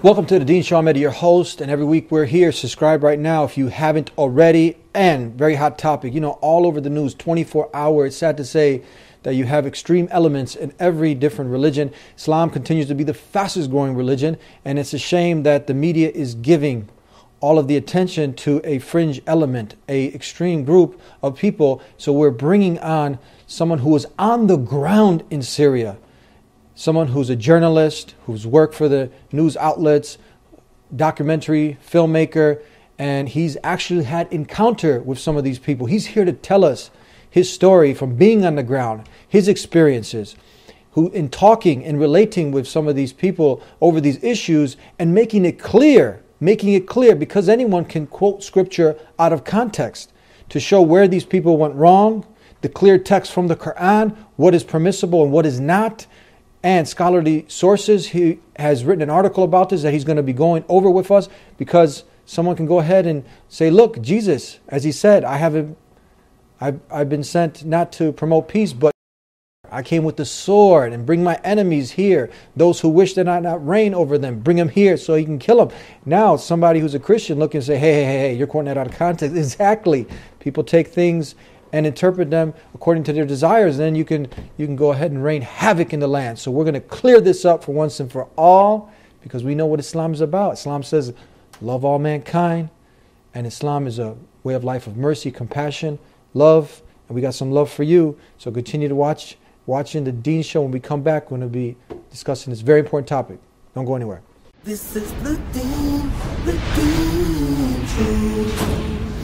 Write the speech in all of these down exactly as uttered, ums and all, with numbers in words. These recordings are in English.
Welcome to the Dean Show. I'm Eddie, your host, and every week we're here. Subscribe right now if you haven't already. And very hot topic, you know, all over the news, twenty-four hour. It's sad to say that you have extreme elements in every different religion. Islam continues to be the fastest growing religion, and it's a shame that the media is giving all of the attention to a fringe element, a extreme group of people. So we're bringing on someone who is on the ground in Syria. Someone who's a journalist, who's worked for the news outlets, documentary, filmmaker, and he's actually had encounter with some of these people. He's here to tell us his story from being on the ground, his experiences, who in talking and relating with some of these people over these issues and making it clear, making it clear because anyone can quote scripture out of context to show where these people went wrong, the clear text from the Quran, what is permissible and what is not. And scholarly sources. He has written an article about this that he's going to be going over with us because someone can go ahead and say, look, Jesus, as he said, I haven't, I've, I've been sent not to promote peace, but I came with the sword and bring my enemies here. Those who wish that I not reign over them, bring them here so he can kill them. Now somebody who's a Christian looking and say, hey, hey, hey, hey, you're quoting that out of context. Exactly. People take things and interpret them according to their desires, and then you can you can go ahead and rain havoc in the land. So we're going to clear this up for once and for all, because we know what Islam is about. Islam says, love all mankind, and Islam is a way of life of mercy, compassion, love, and we got some love for you. So continue to watch watching the Dean Show. When we come back, we're going to be discussing this very important topic. Don't go anywhere. This is the Dean, the Dean Show.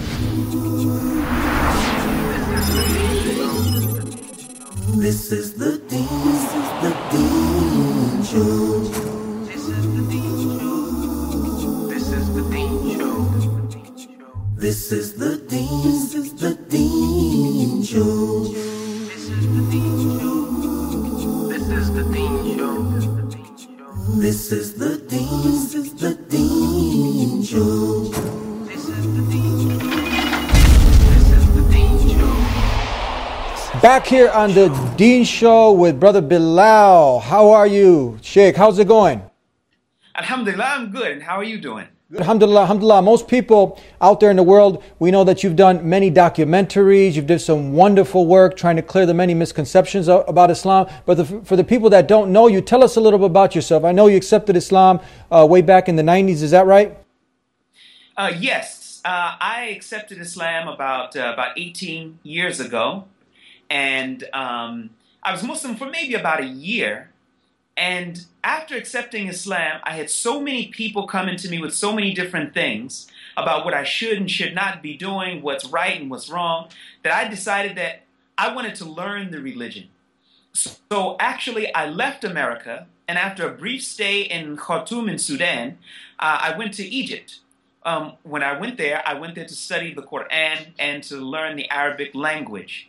This is the Dean, this is the Dean Show. This is the Dean Show. This is the Dean Show. This is the Dean, this is the Dean Show. This is the Dean Show. This is the Dean Show. This is the Dean, this is the Dean Show. This is the Dean Show. This is the Dean Show. Back here on the Dean Show with Brother Bilal. How are you, Sheikh? How's it going? Alhamdulillah, I'm good. And how are you doing? Alhamdulillah, alhamdulillah. Most people out there in the world, we know that you've done many documentaries. You've done some wonderful work trying to clear the many misconceptions about Islam. But the, for the people that don't know you, tell us a little bit about yourself. I know you accepted Islam uh, way back in the nineties. Is that right? Uh, yes. Uh, I accepted Islam about uh, about eighteen years ago. And um, I was Muslim for maybe about a year. And after accepting Islam, I had so many people coming to me with so many different things about what I should and should not be doing, what's right and what's wrong, that I decided that I wanted to learn the religion. So actually, I left America, and after a brief stay in Khartoum in Sudan, uh, I went to Egypt. Um, when I went there, I went there to study the Quran and to learn the Arabic language.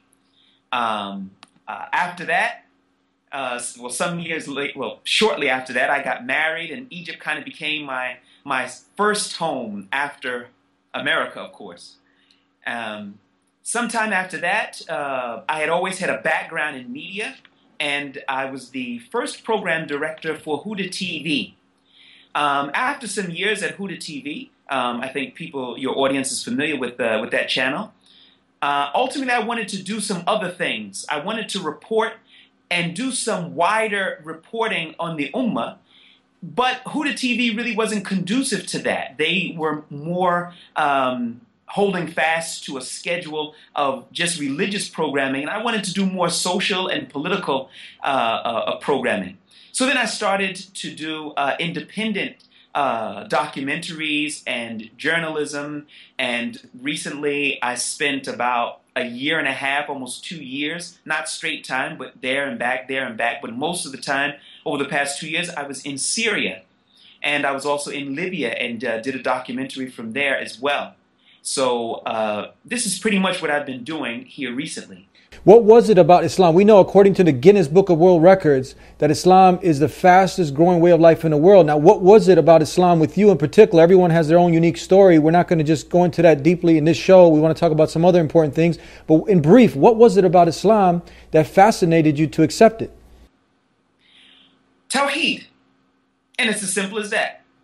Um, uh, after that, uh, well, some years late, well, shortly after that, I got married, and Egypt kind of became my my first home after America, of course. Um, sometime after that, uh, I had always had a background in media, and I was the first program director for Huda T V. Um, after some years at Huda T V, um, I think people, your audience is familiar with uh, with that channel. Uh, ultimately, I wanted to do some other things. I wanted to report and do some wider reporting on the Ummah, but Huda T V really wasn't conducive to that. They were more um, holding fast to a schedule of just religious programming, and I wanted to do more social and political uh, uh, programming. So then I started to do uh, independent Uh, documentaries and journalism, and recently I spent about a year and a half, almost two years, not straight time, but there and back, there and back, but most of the time over the past two years I was in Syria, and I was also in Libya and uh, did a documentary from there as well. So uh, this is pretty much what I've been doing here recently. What was it about Islam? We know, according to the Guinness Book of World Records, that Islam is the fastest growing way of life in the world. Now, what was it about Islam with you in particular? Everyone has their own unique story. We're not going to just go into that deeply in this show. We want to talk about some other important things. But in brief, what was it about Islam that fascinated you to accept it? Tawheed. And it's as simple as that.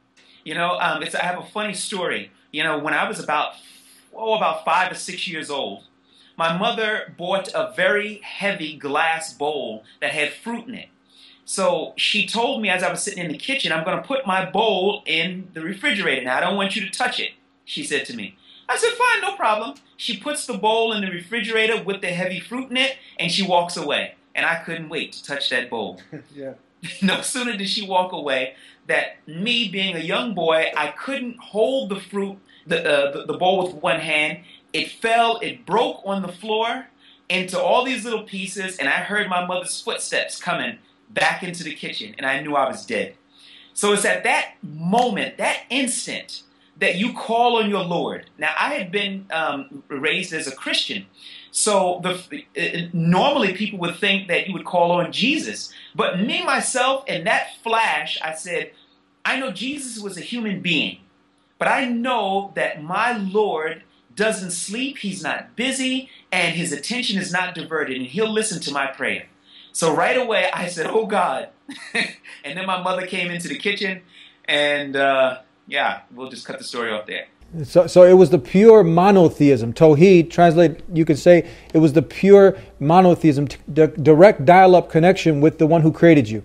You know, um, it's, I have a funny story. You know, when I was about, oh, about five or six years old, my mother bought a very heavy glass bowl that had fruit in it. So she told me as I was sitting in the kitchen, I'm going to put my bowl in the refrigerator. Now, I don't want you to touch it, she said to me. I said, fine, no problem. She puts the bowl in the refrigerator with the heavy fruit in it, and she walks away. And I couldn't wait to touch that bowl. Yeah. No sooner did she walk away that me being a young boy, I couldn't hold the fruit, the, uh, the, the bowl with one hand. It fell, it broke on the floor into all these little pieces, and I heard my mother's footsteps coming back into the kitchen, and I knew I was dead. So it's at that moment, that instant, that you call on your Lord. Now, I had been um, raised as a Christian, so the, uh, normally people would think that you would call on Jesus. But me, myself, in that flash, I said, I know Jesus was a human being, but I know that my Lord doesn't sleep, he's not busy, and his attention is not diverted, and he'll listen to my prayer. So right away, I said, oh God. And then my mother came into the kitchen, and uh, yeah, we'll just cut the story off there. So, so it was the pure monotheism. Tawheed, translate, you could say it was the pure monotheism, the direct dial-up connection with the one who created you.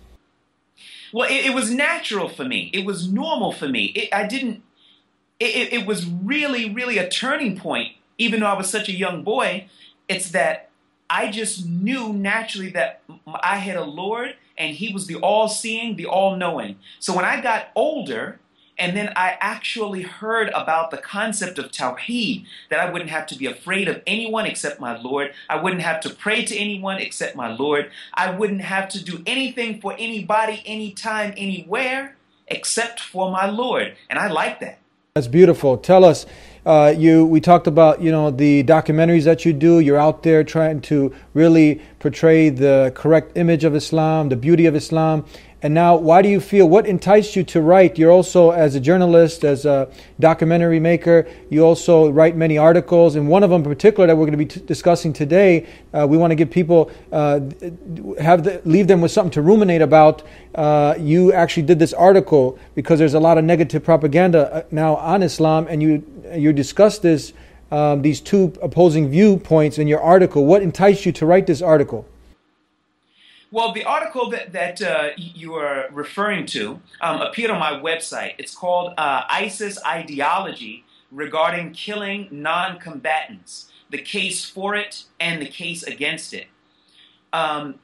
Well, it, it was natural for me. It was normal for me. It, I didn't, it, it was really, really a turning point, even though I was such a young boy. It's that I just knew naturally that I had a Lord and he was the all-seeing, the all-knowing. So when I got older, and then I actually heard about the concept of Tawheed, that I wouldn't have to be afraid of anyone except my Lord. I wouldn't have to pray to anyone except my Lord. I wouldn't have to do anything for anybody, anytime, anywhere, except for my Lord. And I like that. That's beautiful. Tell us, uh, you. we talked about, you know, the documentaries that you do. You're out there trying to really portray the correct image of Islam, the beauty of Islam. And now, why do you feel, what enticed you to write? You're also, as a journalist, as a documentary maker, you also write many articles. And one of them in particular that we're going to be t- discussing today, uh, we want to give people, uh, have the, leave them with something to ruminate about. Uh, you actually did this article because there's a lot of negative propaganda now on Islam, and you you discuss this, um, these two opposing viewpoints in your article. What enticed you to write this article? Well, the article that, that uh, you are referring to um, appeared on my website. It's called uh, ISIS Ideology Regarding Killing Non-Combatants, the Case for It and the Case Against It. Um,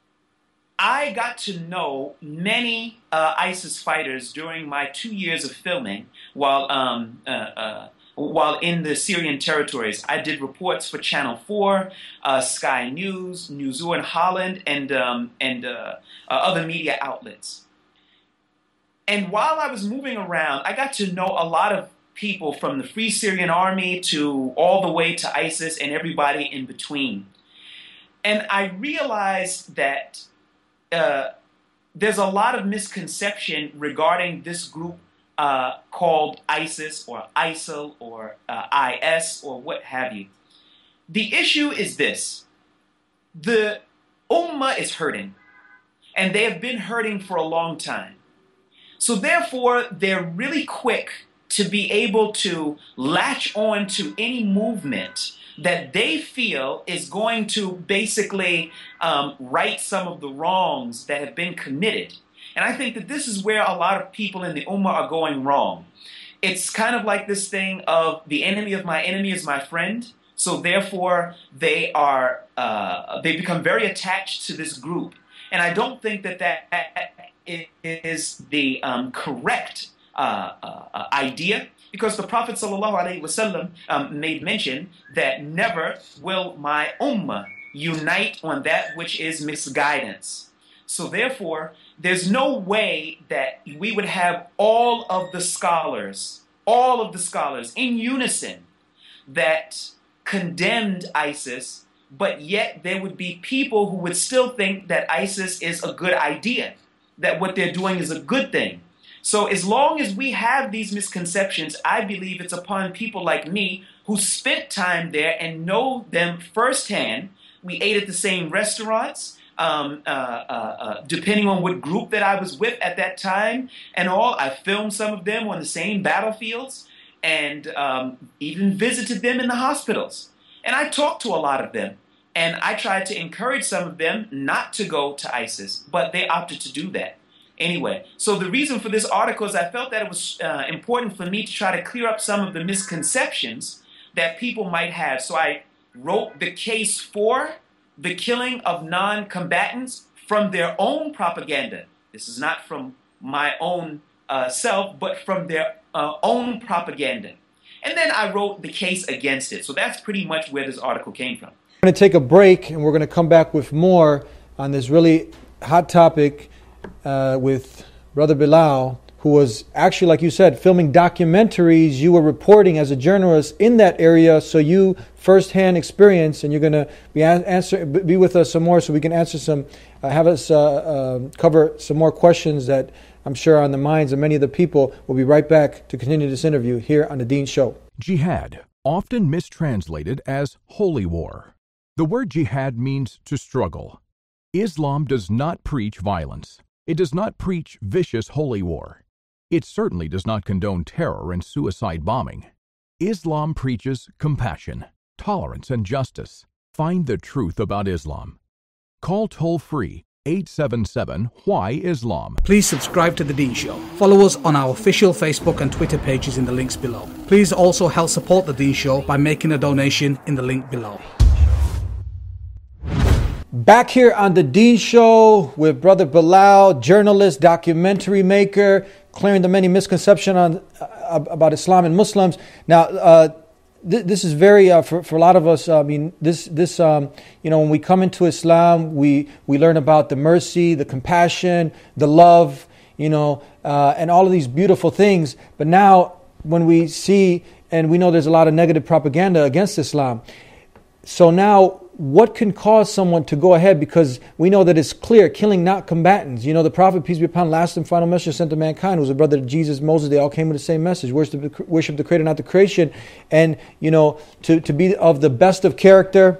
I got to know many uh, ISIS fighters during my two years of filming while um, uh, uh, While in the Syrian territories. I did reports for Channel four, uh, Sky News, Newzoo in Holland, and, um, and uh, uh, other media outlets. And while I was moving around, I got to know a lot of people from the Free Syrian Army to all the way to ISIS and everybody in between. And I realized that uh, there's a lot of misconception regarding this group Uh, called ISIS or ISIL or uh, I S or what have you. The issue is this. The Ummah is hurting, and they have been hurting for a long time. So therefore, they're really quick to be able to latch on to any movement that they feel is going to basically um, right some of the wrongs that have been committed. And I think that this is where a lot of people in the Ummah are going wrong. It's kind of like this thing of the enemy of my enemy is my friend. So therefore, they are uh, they become very attached to this group. And I don't think that that is the um, correct uh, uh, idea, because the Prophet sallallahu alaihi wasallam um, made mention that never will my Ummah unite on that which is misguidance. So therefore, there's no way that we would have all of the scholars, all of the scholars in unison that condemned ISIS, but yet there would be people who would still think that ISIS is a good idea, that what they're doing is a good thing. So as long as we have these misconceptions, I believe it's upon people like me who spent time there and know them firsthand. We ate at the same restaurants. um, uh, uh, uh, depending on what group that I was with at that time and all. I filmed some of them on the same battlefields and um, even visited them in the hospitals. And I talked to a lot of them. And I tried to encourage some of them not to go to ISIS, but they opted to do that. Anyway, so the reason for this article is I felt that it was uh, important for me to try to clear up some of the misconceptions that people might have. So I wrote the case for the killing of non-combatants from their own propaganda. This is not from my own uh, self, but from their uh, own propaganda. And then I wrote the case against it. So that's pretty much where this article came from. We're going to take a break, and we're going to come back with more on this really hot topic uh, with Brother Bilal, who was actually, like you said, filming documentaries. You were reporting as a journalist in that area, so you firsthand experience, and you're going to be answer be with us some more, so we can answer some, uh, have us uh, uh, cover some more questions that I'm sure are on the minds of many of the people. We'll be right back to continue this interview here on the Dean Show. Jihad, often mistranslated as holy war. The word jihad means to struggle. Islam does not preach violence. It does not preach vicious holy war. It certainly does not condone terror and suicide bombing. Islam preaches compassion, tolerance, and justice. Find the truth about Islam. Call toll-free eight seven seven why Islam. Please subscribe to The Dean Show. Follow us on our official Facebook and Twitter pages in the links below. Please also help support The Dean Show by making a donation in the link below. Back here on the Dean Show with Brother Bilal, journalist, documentary maker, clearing the many misconceptions on uh, about Islam and Muslims. Now, uh, th- this is very uh, for for a lot of us. Uh, I mean, this this um, you know, when we come into Islam, we we learn about the mercy, the compassion, the love, you know, uh, and all of these beautiful things. But now, when we see and we know there's a lot of negative propaganda against Islam, so now, what can cause someone to go ahead? Because we know that it's clear, killing not combatants. You know, the Prophet, peace be upon him, last and final message sent to mankind, was a brother to Jesus, Moses. They all came with the same message: worship, worship the Creator, not the creation. And, you know, to, to be of the best of character,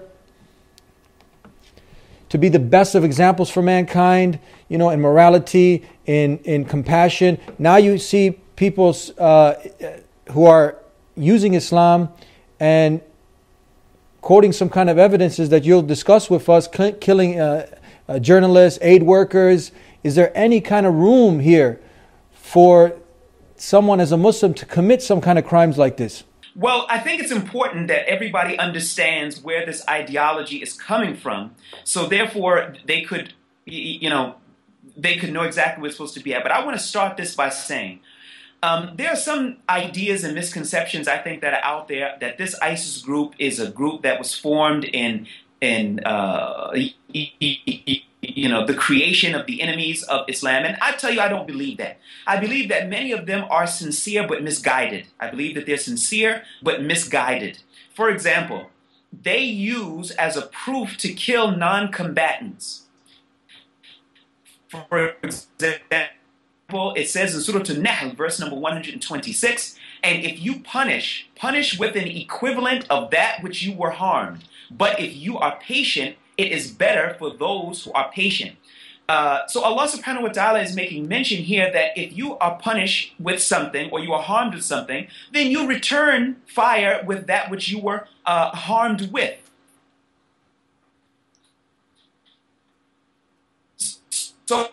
to be the best of examples for mankind, you know, in morality, in, in compassion. Now you see people uh, who are using Islam and quoting some kind of evidences that you'll discuss with us, killing uh, uh, journalists, aid workers. Is there any kind of room here for someone as a Muslim to commit some kind of crimes like this? Well, I think it's important that everybody understands where this ideology is coming from. So therefore, they could, you know, they could know exactly where it's supposed to be at. But I want to start this by saying, Um, there are some ideas and misconceptions, I think, that are out there that this ISIS group is a group that was formed in, in uh, you know, the creation of the enemies of Islam. And I tell you, I don't believe that. I believe that many of them are sincere but misguided. I believe that they're sincere but misguided. For example, they use as a proof to kill non-combatants. For example, it says in Surah An-Nahl, verse number one hundred twenty-six, and if you punish, punish with an equivalent of that which you were harmed. But if you are patient, it is better for those who are patient. Uh, so Allah subhanahu wa ta'ala is making mention here that if you are punished with something or you are harmed with something, then you return fire with that which you were uh, harmed with. So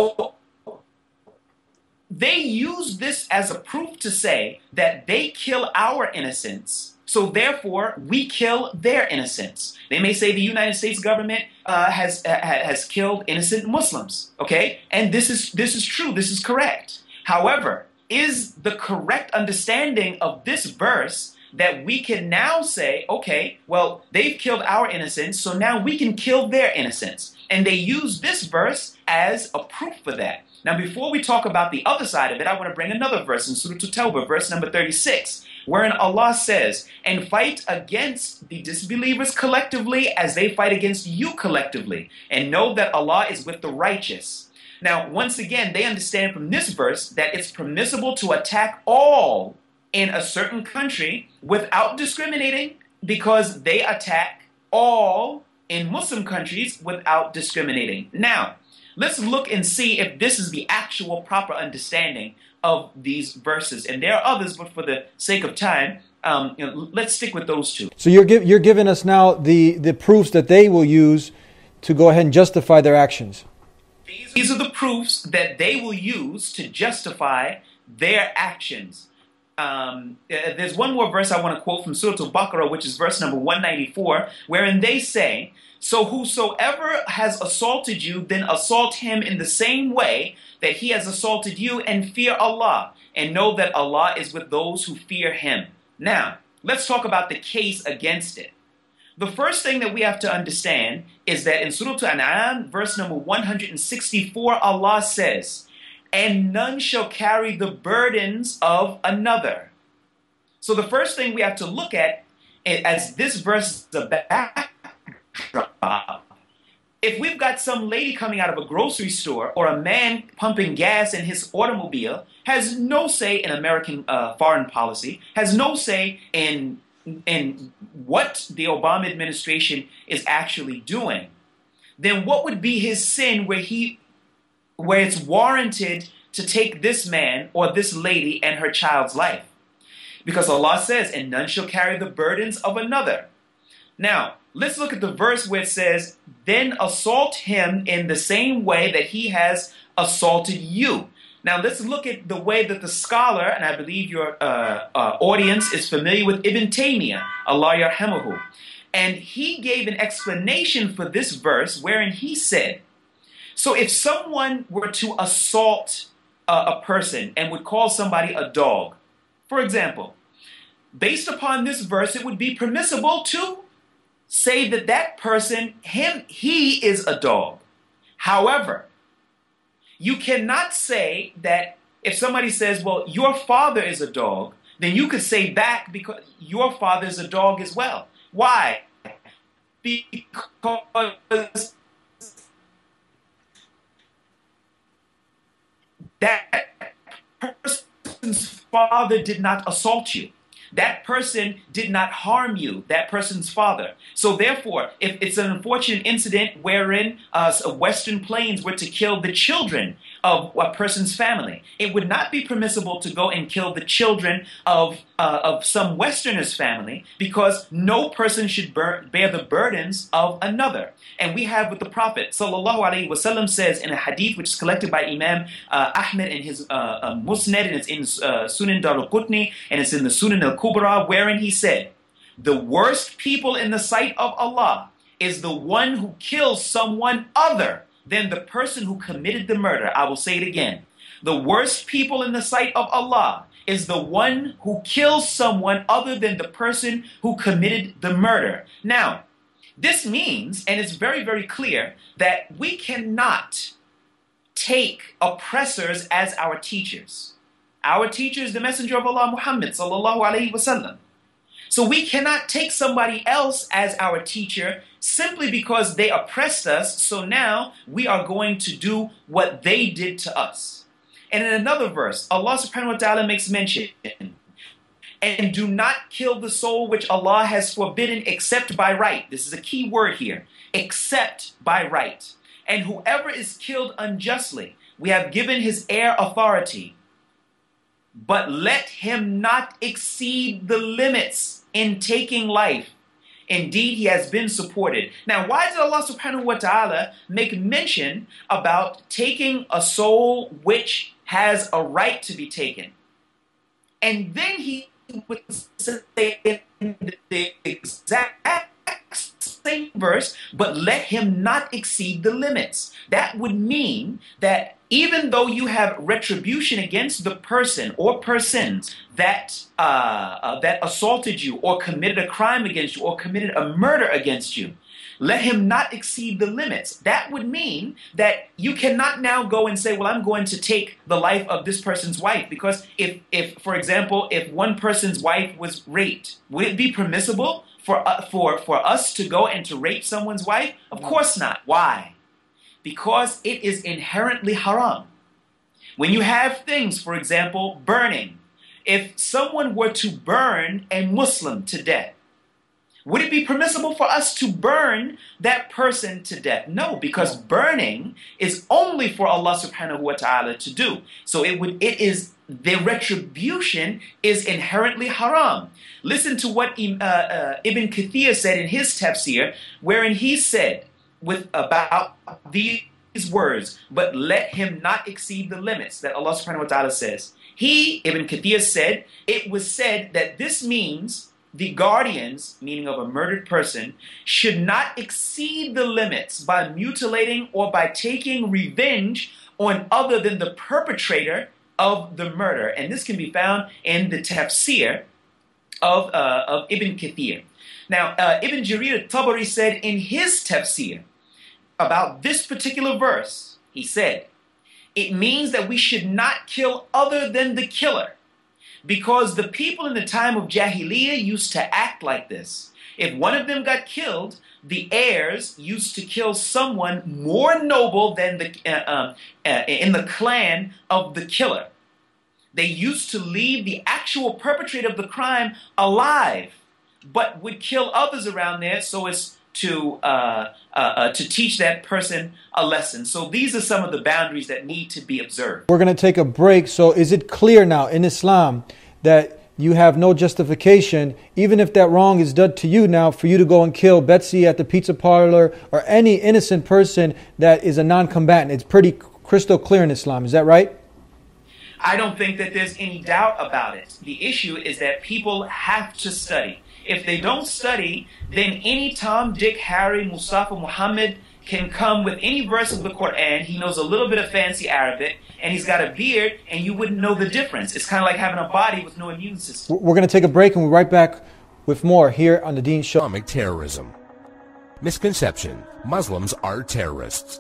they use this as a proof to say that they kill our innocents, so therefore we kill their innocents. They may say the United States government uh, has uh, has killed innocent Muslims, okay? And this is this is true, this is correct. However, is the correct understanding of this verse that we can now say, okay, well, they've killed our innocents, so now we can kill their innocents. And they use this verse as a proof for that. Now, before we talk about the other side of it, I want to bring another verse in Surah At-Tawbah, verse number thirty-six, wherein Allah says, and fight against the disbelievers collectively as they fight against you collectively, and know that Allah is with the righteous. Now, once again, they understand from this verse that it's permissible to attack all in a certain country without discriminating, because they attack all in Muslim countries without discriminating. Now, let's look and see if this is the actual proper understanding of these verses. And there are others, but for the sake of time, um, you know, let's stick with those two. So you're give, you're giving us now the, the proofs that they will use to go ahead and justify their actions. These are the proofs that they will use to justify their actions. Um, uh, there's one more verse I want to quote from Surah Al-Baqarah, which is verse number one ninety-four, wherein they say, "So whosoever has assaulted you, then assault him in the same way that he has assaulted you, and fear Allah, and know that Allah is with those who fear him." Now, let's talk about the case against it. The first thing that we have to understand is that in Surah Al-An'am, verse number one sixty-four, Allah says, "And none shall carry the burdens of another." So the first thing we have to look at, as this verse is a backdrop, if we've got some lady coming out of a grocery store or a man pumping gas in his automobile, has no say in American uh, foreign policy, has no say in, in what the Obama administration is actually doing, then what would be his sin where he where it's warranted to take this man or this lady and her child's life? Because Allah says, "And none shall carry the burdens of another." Now, let's look at the verse where it says, "Then assault him in the same way that he has assaulted you." Now, let's look at the way that the scholar, and I believe your uh, uh, audience is familiar with Ibn Taymiyyah, Allah yarhamuhu, and he gave an explanation for this verse wherein he said, so if someone were to assault uh, a person and would call somebody a dog, for example, based upon this verse, it would be permissible to say that that person, him, he is a dog. However, you cannot say that if somebody says, well, your father is a dog, then you could say back because your father is a dog as well. Why? Because that person's father did not assault you. That person did not harm you, that person's father. So therefore, if it's an unfortunate incident wherein uh, Western planes were to kill the children of a person's family, it would not be permissible to go and kill the children of, uh, of some Westerner's family, because no person should bear, bear the burdens of another. And we have what the Prophet sallallahu alaihi wasallam says in a hadith which is collected by Imam uh, Ahmed in his uh, uh, Musnad, and it's in uh, Sunan Daraqutni, and it's in the Sunan al-Kubra, wherein he said, the worst people in the sight of Allah is the one who kills someone other than the person who committed the murder. I will say it again. The worst people in the sight of Allah is the one who kills someone other than the person who committed the murder. Now, this means, and it's very, very clear, that we cannot take oppressors as our teachers. Our teacher is the Messenger of Allah, Muhammad sallallahu alaihi wasallam. So we cannot take somebody else as our teacher simply because they oppressed us, so now we are going to do what they did to us. And in another verse, Allah subhanahu wa ta'ala makes mention, and do not kill the soul which Allah has forbidden except by right. This is a key word here, except by right. And whoever is killed unjustly, we have given his heir authority, but let him not exceed the limits in taking life. Indeed, he has been supported. Now, why did Allah subhanahu wa ta'ala make mention about taking a soul which has a right to be taken? And then he would say in the exact same verse, but let him not exceed the limits. That would mean that even though you have retribution against the person or persons that uh, uh, that assaulted you or committed a crime against you or committed a murder against you, let him not exceed the limits. That would mean that you cannot now go and say, well, I'm going to take the life of this person's wife. Because if, if for example, if one person's wife was raped, would it be permissible for, uh, for, for us to go and to rape someone's wife? Of course not. Why? Because it is inherently haram. When you have things, for example, burning, if someone were to burn a Muslim to death, Would it be permissible for us to burn that person to death? No, because burning is only for Allah subhanahu wa ta'ala to do. So it would it is the retribution is inherently haram. Listen to what uh, uh, Ibn Kathir said in his tafsir, wherein he said with about these words, but let him not exceed the limits that Allah subhanahu wa ta'ala says. He, Ibn Kathir, said, it was said that this means the guardians, meaning of a murdered person, should not exceed the limits by mutilating or by taking revenge on other than the perpetrator of the murder. And this can be found in the tafsir of, uh, of Ibn Kathir. Now, uh, Ibn Jarir al-Tabari said in his tafsir about this particular verse, he said, it means that we should not kill other than the killer, because the people in the time of Jahiliyyah used to act like this. If one of them got killed, the heirs used to kill someone more noble than the uh, um, uh, in the clan of the killer. They used to leave the actual perpetrator of the crime alive, but would kill others around there so as to uh, uh, uh, to teach that person a lesson. So these are some of the boundaries that need to be observed. We're going to take a break. So is it clear now in Islam that you have no justification, even if that wrong is done to you now, for you to go and kill Betsy at the pizza parlor or any innocent person that is a non-combatant? It's pretty crystal clear in Islam. Is that right? I don't think that there's any doubt about it. The issue is that people have to study. If they don't study, then any Tom, Dick, Harry, Mustafa, Muhammad can come with any verse of the Quran. He knows a little bit of fancy Arabic, and he's got a beard, and you wouldn't know the difference. It's kind of like having a body with no immune system. We're going to take a break, and we'll be right back with more here on the Deen Show. Islamic terrorism. Misconception: Muslims are terrorists.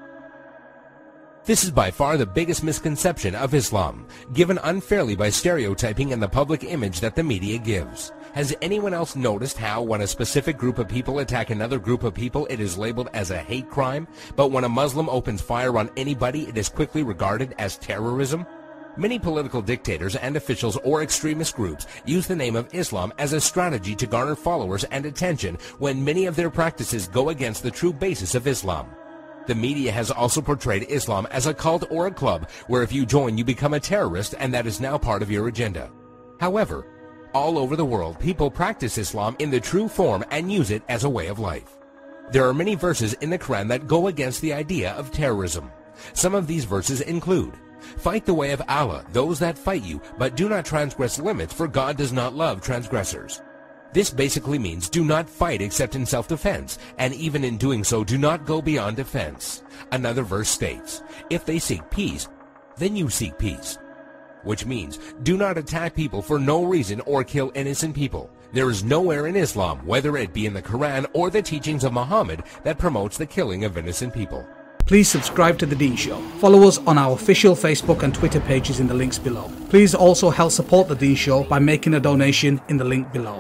This is by far the biggest misconception of Islam, given unfairly by stereotyping and the public image that the media gives. Has anyone else noticed how when a specific group of people attack another group of people, it is labeled as a hate crime, but when a Muslim opens fire on anybody, it is quickly regarded as terrorism? Many political dictators and officials or extremist groups use the name of Islam as a strategy to garner followers and attention when many of their practices go against the true basis of Islam. The media has also portrayed Islam as a cult or a club where if you join you become a terrorist, and that is now part of your agenda. However, all over the world, people practice Islam in the true form and use it as a way of life. There are many verses in the Quran that go against the idea of terrorism. Some of these verses include, "Fight the way of Allah, those that fight you, but do not transgress limits, for God does not love transgressors." This basically means do not fight except in self-defense, and even in doing so, do not go beyond defense. Another verse states, "If they seek peace, then you seek peace." Which means, do not attack people for no reason or kill innocent people. There is nowhere in Islam, whether it be in the Quran or the teachings of Muhammad, that promotes the killing of innocent people. Please subscribe to The Deen Show. Follow us on our official Facebook and Twitter pages in the links below. Please also help support The Deen Show by making a donation in the link below.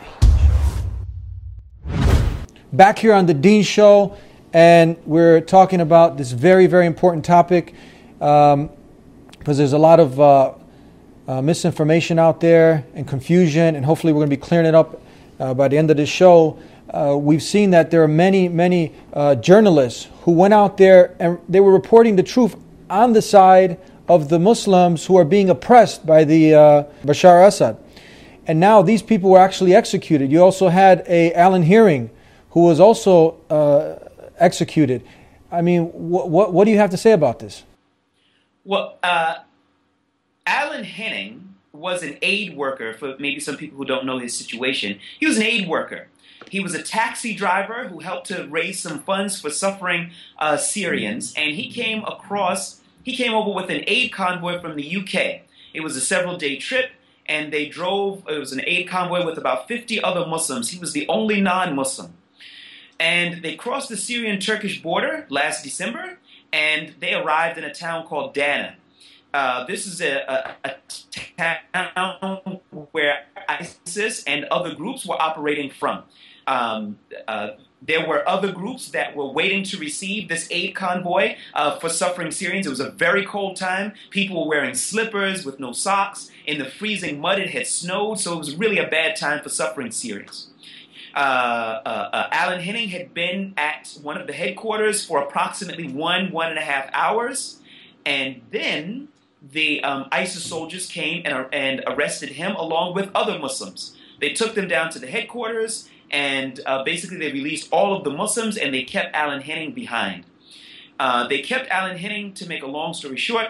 Back here on the Deen Show, and we're talking about this very, very important topic, um, because there's a lot of uh, uh, misinformation out there and confusion, and hopefully we're going to be clearing it up uh, by the end of this show. Uh, we've seen that there are many, many uh, journalists who went out there and they were reporting the truth on the side of the Muslims who are being oppressed by the uh, Bashar Assad. And now these people were actually executed. You also had a Alan Hearing who was also uh, executed. I mean, wh- what what do you have to say about this? Well, uh, Alan Henning was an aid worker, for maybe some people who don't know his situation. He was an aid worker. He was a taxi driver who helped to raise some funds for suffering uh, Syrians, and he came across, he came over with an aid convoy from the U K. It was a several-day trip, and they drove, it was an aid convoy with about fifty other Muslims. He was the only non-Muslim. And they crossed the Syrian-Turkish border last December, and they arrived in a town called Dana. Uh, this is a, a, a town where ISIS and other groups were operating from. Um, uh, there were other groups that were waiting to receive this aid convoy uh, for suffering Syrians. It was a very cold time. People were wearing slippers with no socks. In the freezing mud, it had snowed, so it was really a bad time for suffering Syrians. uh, uh, uh, Alan Henning had been at one of the headquarters for approximately one, one and a half hours. And then the um, ISIS soldiers came and, and arrested him along with other Muslims. They took them down to the headquarters, and uh, basically they released all of the Muslims, and they kept Alan Henning behind. Uh, they kept Alan Henning, to make a long story short,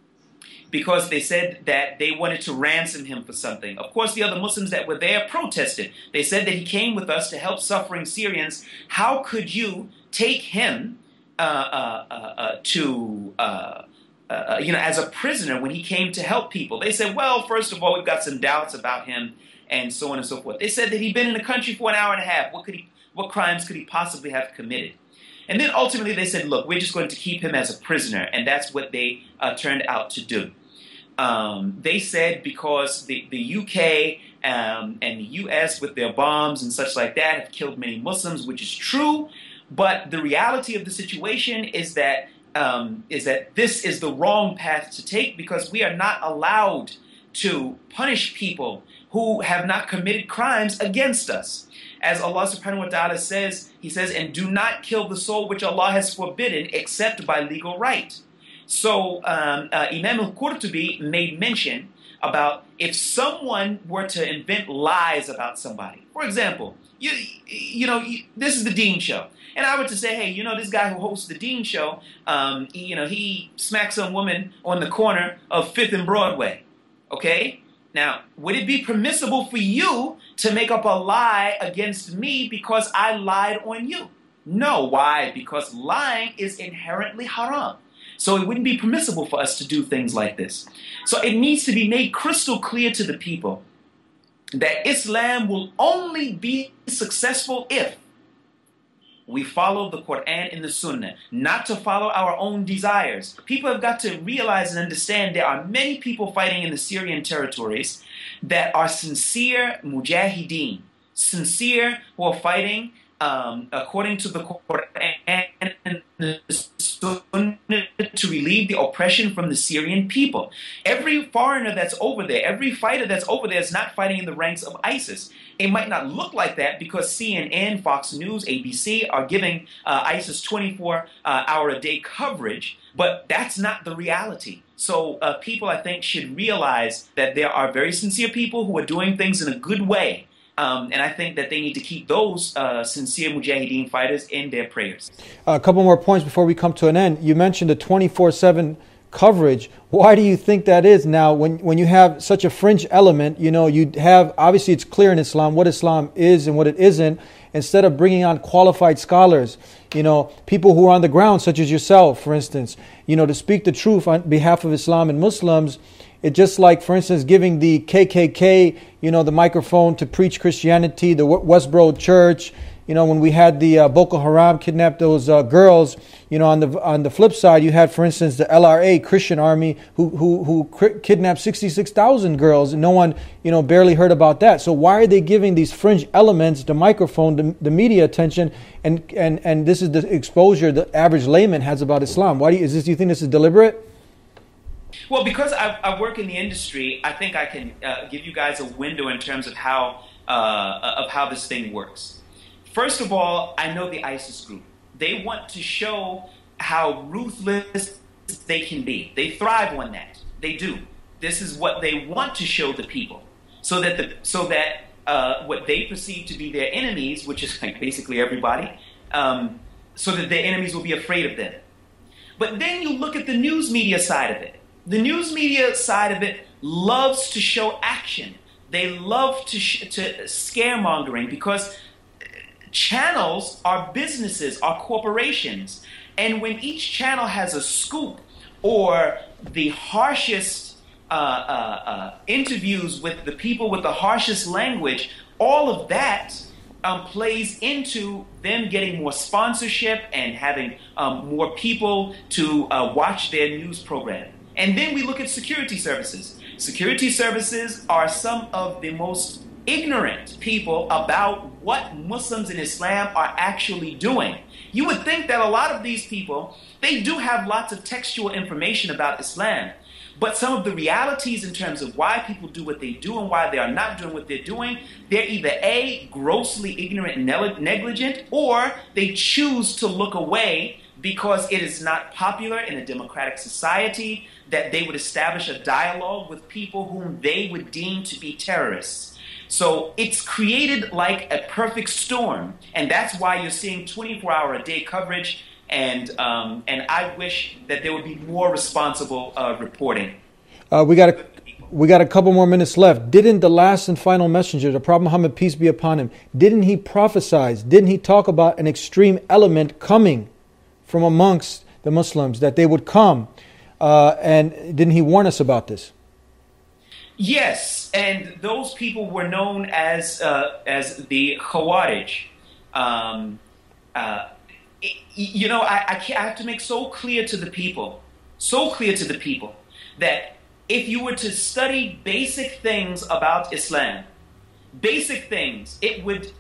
because they said that they wanted to ransom him for something. Of course, the other Muslims that were there protested. They said that he came with us to help suffering Syrians. How could you take him uh, uh, uh, uh, to, uh, uh, you know, as a prisoner when he came to help people? They said, well, first of all, we've got some doubts about him, and so on and so forth. They said that he'd been in the country for an hour and a half. What could he, what crimes could he possibly have committed? And then ultimately they said, look, we're just going to keep him as a prisoner. And that's what they uh, turned out to do. Um, they said because the, the U K um, and the U S with their bombs and such like that have killed many Muslims, which is true. But the reality of the situation is that um, is that this is the wrong path to take, because we are not allowed to punish people who have not committed crimes against us. As Allah subhanahu wa ta'ala says, He says, and do not kill the soul which Allah has forbidden except by legal right. So um, uh, Imam al-Qurtubi made mention about if someone were to invent lies about somebody. For example, you, you know, you, this is the Deen Show. And I were to say, hey, you know, this guy who hosts the Deen Show, um, he, you know, he smacked some woman on the corner of Fifth and Broadway. Okay? Now, would it be permissible for you to make up a lie against me because I lied on you? No. Why? Because lying is inherently haram. So it wouldn't be permissible for us to do things like this. So it needs to be made crystal clear to the people that Islam will only be successful if we follow the Quran and the Sunnah, not to follow our own desires. People have got to realize and understand there are many people fighting in the Syrian territories that are sincere mujahideen, sincere who are fighting um, according to the Quran and the Sunnah to relieve the oppression from the Syrian people. Every foreigner that's over there, every fighter that's over there is not fighting in the ranks of ISIS. It might not look like that because C N N, Fox News, A B C are giving uh, ISIS twenty-four hour a day coverage, but that's not the reality. So uh, people, I think, should realize that there are very sincere people who are doing things in a good way. Um, and I think that they need to keep those uh, sincere mujahideen fighters in their prayers. Uh, a couple more points before we come to an end. You mentioned the twenty-four seven coverage. Why do you think that is? Now, when when you have such a fringe element, you know, you have, obviously it's clear in Islam what Islam is and what it isn't. Instead of bringing on qualified scholars, you know, people who are on the ground, such as yourself, for instance, you know, to speak the truth on behalf of Islam and Muslims, it's just like, for instance, giving the K K K, you know, the microphone to preach Christianity, the Westboro Church. You know, when we had the uh, Boko Haram kidnap those uh, girls, you know, on the on the flip side, you had, for instance, the L R A Christian Army who who who cri- kidnapped sixty-six thousand girls, and no one, you know, barely heard about that. So why are they giving these fringe elements the microphone, the, the media attention, and and and this is the exposure the average layman has about Islam? Why do you, is this? Do you think this is deliberate? Well, because I, I work in the industry, I think I can uh, give you guys a window in terms of how uh, of how this thing works. First of all, I know the ISIS group. They want to show how ruthless they can be. They thrive on that. They do. This is what they want to show the people, so that the so that uh, what they perceive to be their enemies, which is like basically everybody, um, so that their enemies will be afraid of them. But then you look at the news media side of it. The news media side of it loves to show action. They love to sh- to scaremongering, because channels are businesses, are corporations. And when each channel has a scoop or the harshest uh, uh, uh, interviews with the people with the harshest language, all of that um, plays into them getting more sponsorship and having um, more people to uh, watch their news program. And then we look at security services. Security services are some of the most ignorant people about what Muslims in Islam are actually doing. You would think that a lot of these people, they do have lots of textual information about Islam, But some of the realities in terms of why people do what they do and why they are not doing what they're doing, they're either A, grossly ignorant and negligent, or they choose to look away because it is not popular in a democratic society that they would establish a dialogue with people whom they would deem to be terrorists. So it's created like a perfect storm, and that's why you're seeing twenty-four hour a day coverage. And um, and I wish that there would be more responsible uh, reporting. Uh, we got a we got a couple more minutes left. Didn't the last and final messenger, the Prophet Muhammad, peace be upon him, didn't he prophesize? Didn't he talk about an extreme element coming from amongst the Muslims, that they would come? Uh, and didn't he warn us about this? Yes, and those people were known as uh, as the Khawarij. Um, uh, You know, I, I, can't, I have to make so clear to the people, so clear to the people, that if you were to study basic things about Islam, basic things, it would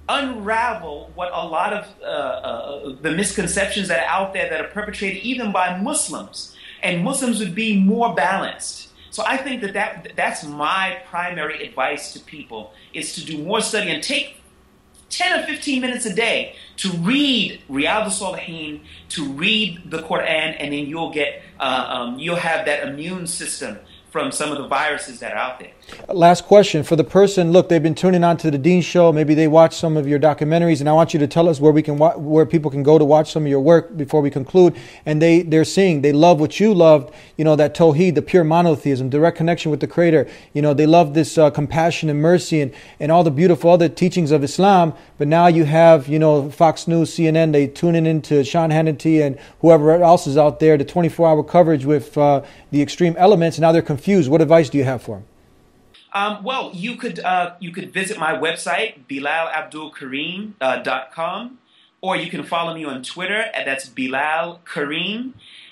unravel what a lot of uh, uh, the misconceptions that are out there that are perpetrated even by Muslims, and Muslims would be more balanced. So I think that, that that's my primary advice to people, is to do more study and take ten or fifteen minutes a day to read Riyadh al-Salihin, to read the Quran, and then you'll get, uh, um, you'll have that immune system from some of the viruses that are out there. Last question for the person. Look, they've been tuning on to the Deen Show. Maybe they watch some of your documentaries, and I want you to tell us where we can, wa- where people can go to watch some of your work before we conclude. And they they're seeing, they love what you loved. You know, that Tawheed, the pure monotheism, direct connection with the Creator. You know, they love this uh, compassion and mercy and and all the beautiful other teachings of Islam. But now you have, you know, Fox News, C N N. They tuning into Sean Hannity and whoever else is out there. The twenty-four hour coverage with uh, the extreme elements. And now they're confused. What advice do you have for them? Um, well, you could uh, you could visit my website, bilal abdul kareem dot com, or you can follow me on Twitter, and that's Bilal Kareem,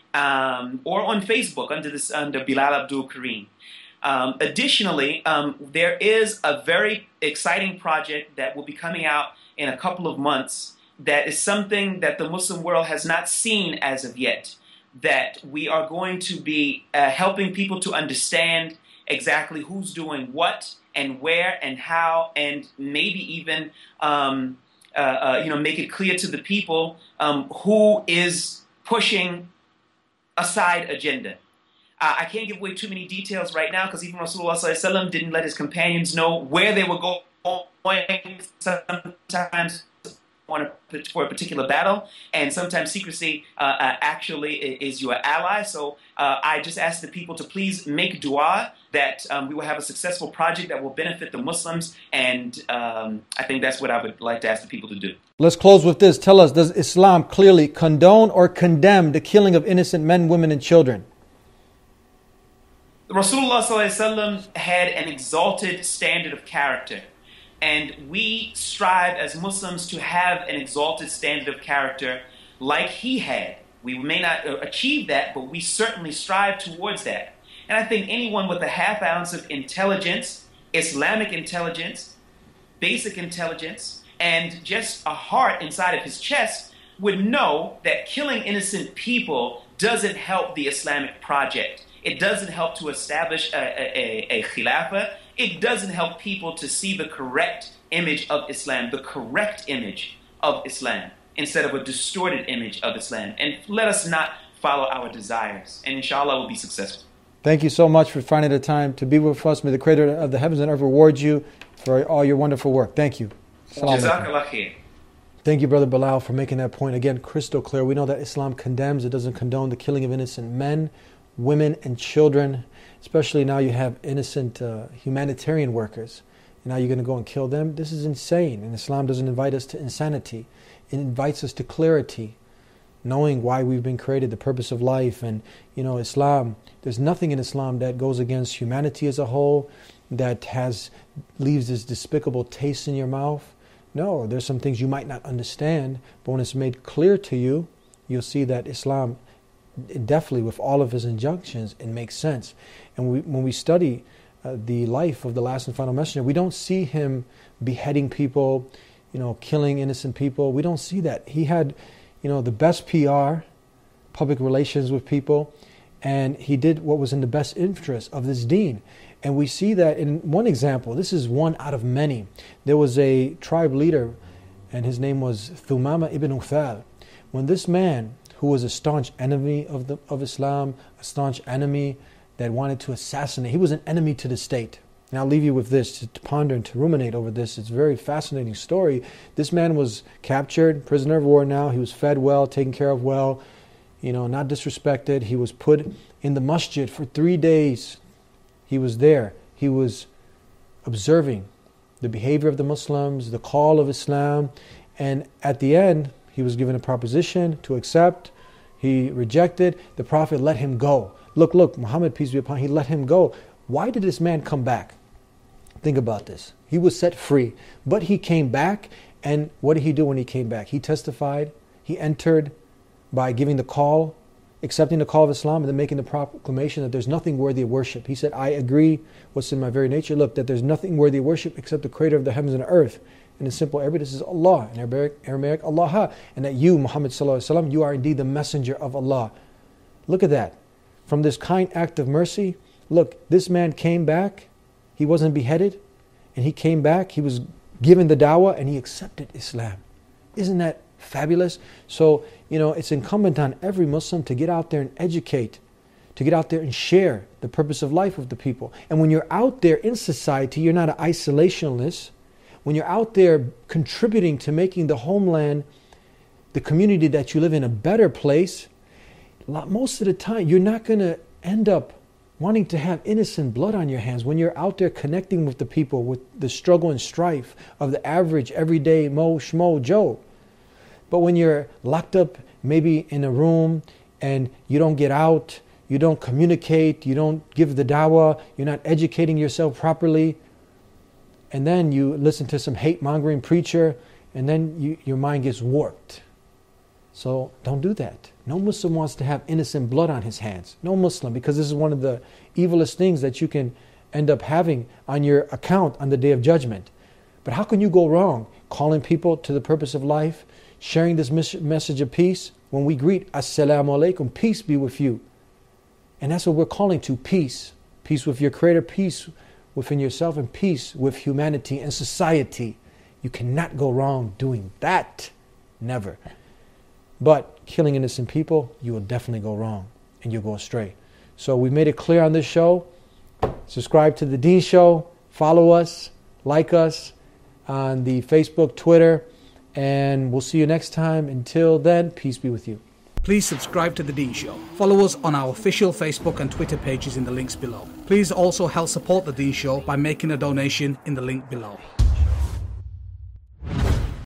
um, or on Facebook under this under Bilal Abdul Kareem. Um, additionally, um, there is a very exciting project that will be coming out in a couple of months that is something that the Muslim world has not seen as of yet, that we are going to be uh, helping people to understand exactly who's doing what and where and how, and maybe even um, uh, uh, you know, make it clear to the people um, who is pushing a side agenda. Uh, I can't give away too many details right now, because even Rasulullah Sallallahu Alaihi Wasallam didn't let his companions know where they were going. Sometimes for a particular battle, and sometimes secrecy uh, uh, actually is your ally. So uh, I just ask the people to please make dua that um, we will have a successful project that will benefit the Muslims, and um, I think that's what I would like to ask the people to do. Let's close with this. Tell us, does Islam clearly condone or condemn the killing of innocent men, women, and children? Rasulullah Sallallahu Alaihi Wasallam had an exalted standard of character. And we strive as Muslims to have an exalted standard of character like he had. We may not achieve that, but we certainly strive towards that. And I think anyone with a half ounce of intelligence, Islamic intelligence, basic intelligence, and just a heart inside of his chest would know that killing innocent people doesn't help the Islamic project. It doesn't help to establish a, a, a, a khilafah. It doesn't help people to see the correct image of Islam, the correct image of Islam, instead of a distorted image of Islam. And let us not follow our desires. And inshallah, we'll be successful. Thank you so much for finding the time to be with us. May the Creator of the heavens and earth reward you for all your wonderful work. Thank you. Jazakallah khair. Thank you, Brother Bilal, for making that point again crystal clear. We know that Islam condemns, it doesn't condone the killing of innocent men, women, and children. Especially now you have innocent uh, humanitarian workers. And now you're going to go and kill them? This is insane. And Islam doesn't invite us to insanity. It invites us to clarity, knowing why we've been created, the purpose of life. And, you know, Islam, there's nothing in Islam that goes against humanity as a whole, that has leaves this despicable taste in your mouth. No, there's some things you might not understand, but when it's made clear to you, you'll see that Islam, definitely with all of his injunctions, it makes sense. And we, when we study uh, the life of the last and final messenger, we don't see him beheading people, you know, killing innocent people. We don't see that. He had, you know, the best P R, public relations with people, and he did what was in the best interest of this deen. And we see that in one example. This is one out of many. There was a tribe leader, and his name was Thumama ibn Uthal. When this man, who was a staunch enemy of the of Islam, a staunch enemy that wanted to assassinate, he was an enemy to the state. And I'll leave you with this to, to ponder and to ruminate over this. It's a very fascinating story. This man was captured, prisoner of war now. He was fed well, taken care of well, you know, not disrespected. He was put in the masjid for three days. He was there. He was observing the behavior of the Muslims, the call of Islam. And at the end, he was given a proposition to accept. He rejected. The Prophet let him go. Look, look, Muhammad, peace be upon him, he let him go. Why did this man come back? Think about this. He was set free, but he came back, and what did he do when he came back? He testified. He entered by giving the call, accepting the call of Islam, and then making the proclamation that there's nothing worthy of worship. He said, I agree what's in my very nature. Look, that there's nothing worthy of worship except the creator of the heavens and the earth. And in simple Arabic, this is Allah. In Arabic, Aramaic, Allah. And that you, Muhammad sallallahu alaihi wasallam, you are indeed the messenger of Allah. Look at that. From this kind act of mercy, look, this man came back. He wasn't beheaded. And he came back. He was given the dawah and he accepted Islam. Isn't that fabulous? So, you know, it's incumbent on every Muslim to get out there and educate, to get out there and share the purpose of life with the people. And when you're out there in society, you're not an isolationist. When you're out there contributing to making the homeland, the community that you live in, a better place, most of the time you're not going to end up wanting to have innocent blood on your hands when you're out there connecting with the people, with the struggle and strife of the average, everyday Mo, Shmo, Joe. But when you're locked up maybe in a room and you don't get out, you don't communicate, you don't give the dawah, you're not educating yourself properly, and then you listen to some hate-mongering preacher, and then you, your mind gets warped. So don't do that. No Muslim wants to have innocent blood on his hands. No Muslim, because this is one of the evilest things that you can end up having on your account on the Day of Judgment. But how can you go wrong calling people to the purpose of life, sharing this mes- message of peace when we greet Assalamu alaikum, peace be with you. And that's what we're calling to, peace. Peace with your Creator, peace within yourself, and peace with humanity and society. You cannot go wrong doing that. Never. But killing innocent people, you will definitely go wrong and you'll go astray. So we've made it clear on this show. Subscribe to the Deen Show. Follow us. Like us on the Facebook, Twitter. And we'll see you next time. Until then, peace be with you. Please subscribe to The Deen Show. Follow us on our official Facebook and Twitter pages in the links below. Please also help support The Deen Show by making a donation in the link below.